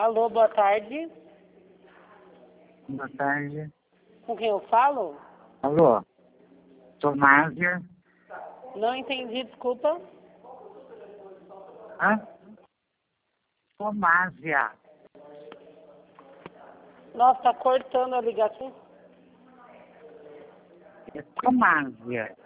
Alô, boa tarde. Boa tarde. Com quem eu falo? Alô? Tomásia? Não entendi, desculpa. Hã? Tomásia. Nossa, tá cortando a ligação. É Tomásia.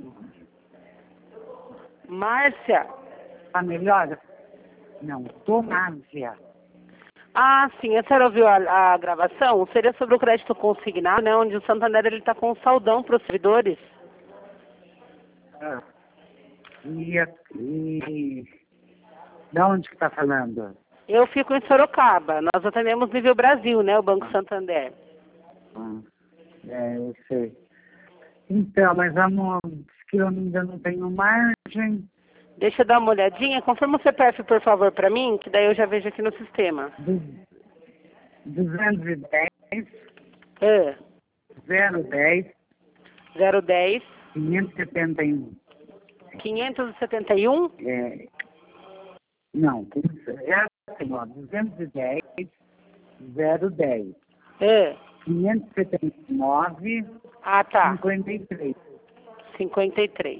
Márcia? Tá melhor? Não, Tomásia. Ah, sim, a senhora ouviu a gravação? Seria sobre o crédito consignado, né? Onde o Santander ele tá com um saldão para os servidores. Ah. E de onde que tá falando? Eu fico em Sorocaba. Nós atendemos nível Brasil, né? O Banco Santander. Ah, eu sei. Então, mas amor, diz que eu ainda não tenho margem. Deixa eu dar uma olhadinha. Confirma o CPF, por favor, para mim, que daí eu já vejo aqui no sistema. 210, É. 010, 010 571. 571 Não, é assim, ó, 210, 010, É. 579, Ah, tá. 53. 53.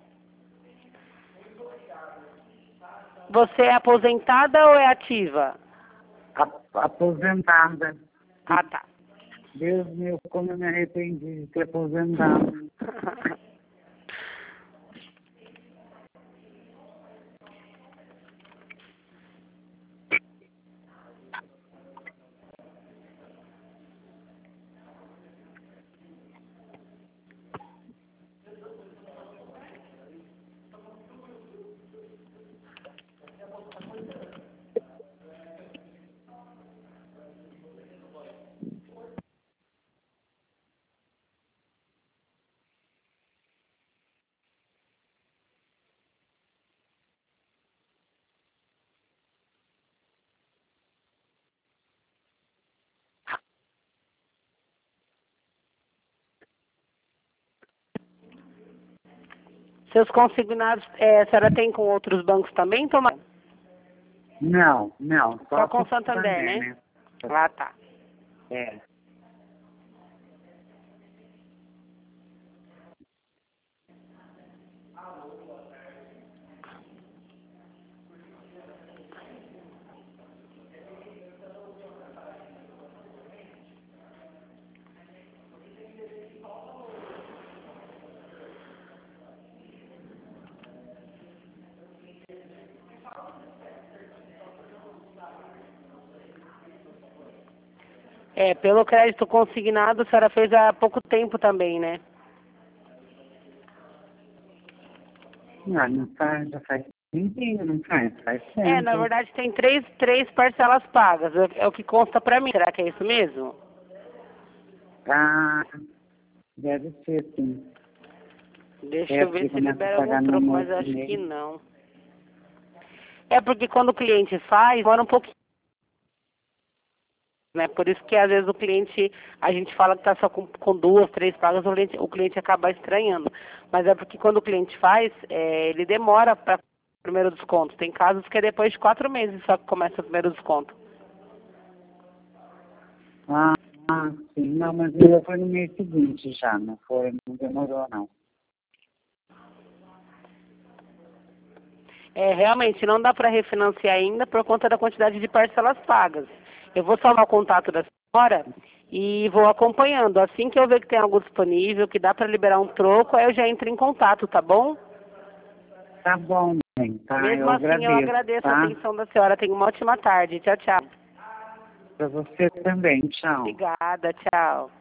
Você é aposentada ou é ativa? Aposentada. Ah, tá. Deus meu, como eu me arrependi de ter aposentado. Seus consignados, a senhora tem com outros bancos também, Tomás? Não, Só com o Santander, né? Ah, tá. É. Pelo crédito consignado, a senhora fez há pouco tempo também, né? Não faz, já faz tempinho, não faz tempo. Na verdade tem três parcelas pagas, é o que consta pra mim. Será que é isso mesmo? Ah, deve ser, sim. Deixa eu ver se libera algum troco, mas acho que não. não. É porque quando o cliente faz, demora um pouquinho, né? Por isso que às vezes o cliente, a gente fala que tá só com 2, 3 pagas, o cliente acaba estranhando. Mas é porque quando o cliente faz, ele demora para o primeiro desconto. Tem casos que é depois de 4 meses só que começa o primeiro desconto. Ah, sim, não, mas ele foi no mês seguinte já, não demorou não. Realmente não dá para refinanciar ainda por conta da quantidade de parcelas pagas. Eu vou salvar o contato da senhora e vou acompanhando. Assim que eu ver que tem algo disponível, que dá para liberar um troco, aí eu já entro em contato, tá bom? Tá bom, bem, tá? Mesmo assim, eu agradeço tá? a atenção da senhora. Tenha uma ótima tarde. Tchau, tchau. Pra você também, tchau. Obrigada, tchau.